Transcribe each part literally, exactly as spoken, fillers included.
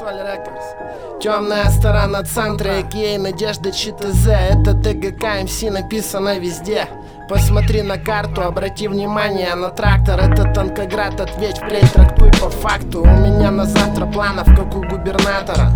Темная сторона центра, а.к.а. Надежда ЧТЗ. Это ТГК МС, написано везде. Посмотри на карту, обрати внимание на трактор. Это Танкоград, ответь впредь, трактуй по факту. У меня на завтра планов, как у губернатора.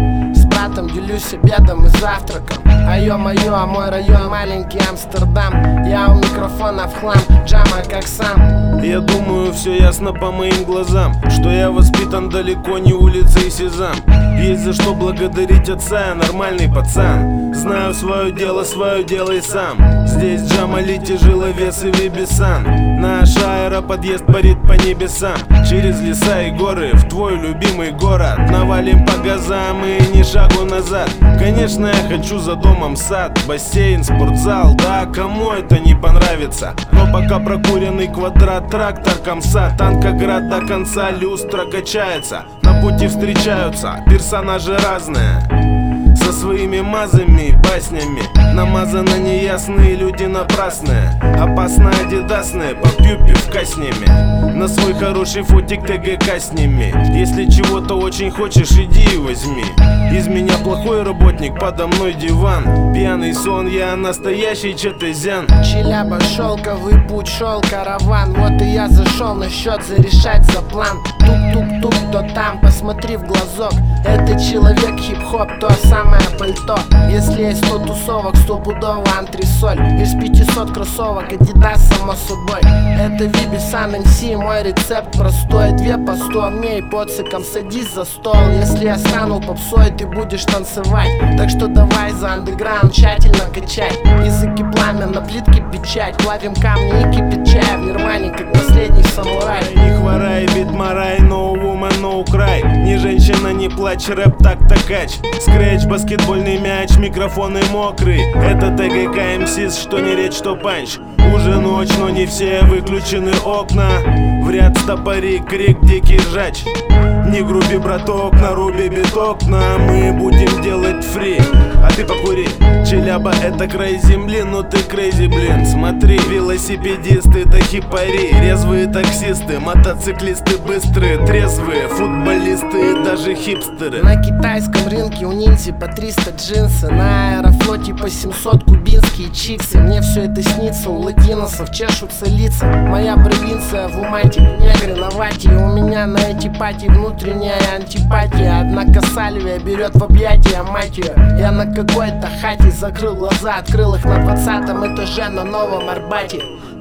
С братом делюсь обедом и завтраком. А ё-моё, а мой район маленький Амстердам. Я у микрофона в хлам, джама как сам. Я думаю, все ясно по моим глазам, что я воспитан далеко не улицей Сезам. Есть за что благодарить отца, я нормальный пацан. Знаю свое дело, свое делай сам. Здесь Джамали, тяжеловес и Вибисан. Наш аэроподъезд парит по небесам. Через леса и горы в твой любимый город. Навалим по газам и ни шагу назад. Конечно, я хочу за домом сад, бассейн, спортзал. Да, кому это не понравится? Но пока прокуренный квадрат, трактор, комса, Танкоград до конца, люстра качается. На пути встречаются персонажи разные, со своими мазами и баснями. Намазаны неясные люди напрасные. Опасно адидасные, по пью-пивка с ними. На свой хороший фотик ТГК сними. Если чего-то очень хочешь, иди и возьми. Из меня плохой работник, подо мной диван. Пьяный сон, я настоящий четезян. Челяба, шелковый путь, шел караван. Вот и я зашел на счет зарешать за план. Тук-тук-тук, кто там, посмотри в глазок. Это человек хип-хоп, то самое пальто. Если есть сто тусовок, стопудово антресоль. Из пятисот кроссовок Adidas, само собой. Это Вибисан МС, мой рецепт простой. Две по сто, мне и поциком садись за стол. Если я стану попсой, ты будешь танцевать. Так что давай за андеграунд тщательно качай. Языки пламя, на плитке печать. Плавим камни и кипячай в нирване, как последний самурай. Не хворай, битмарай, no woman, no cry. Ни женщина, не плачь, рэп так-то кач. Скретч, баскетбольный мяч, микрофоны мокрый. Это ТГК МС, что не речь, что панч. Уже ночь, но не все выключены окна. В ряд стопори, крик, дикий ржач. Не груби, браток, наруби биток. На мы будем делать фри, а ты покури. Челяба это край земли, но ты крейзи, блин. Смотри, велосипедисты да хипари. Резвые таксисты, мотоциклисты быстрые, трезвые, футболисты и даже хипстеры. На китайском рынке у ниндзя по триста джинсы. На аэрофлоте по семьсот кубинские чиксы. Мне все это снится, у латиносов чешутся лица. Моя провинция в умайте, негры на вате. У меня на эти пати внутренняя антипатия. Однако Сальвия берет в объятия, мать ее. Я на какой-то хате закрыл глаза, открыл их на двадцатом этаже на Новом Арбате.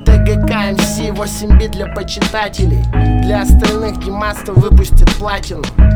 ТГК МС, восемь бит для почитателей. Для остальных Димаста выпустит платину.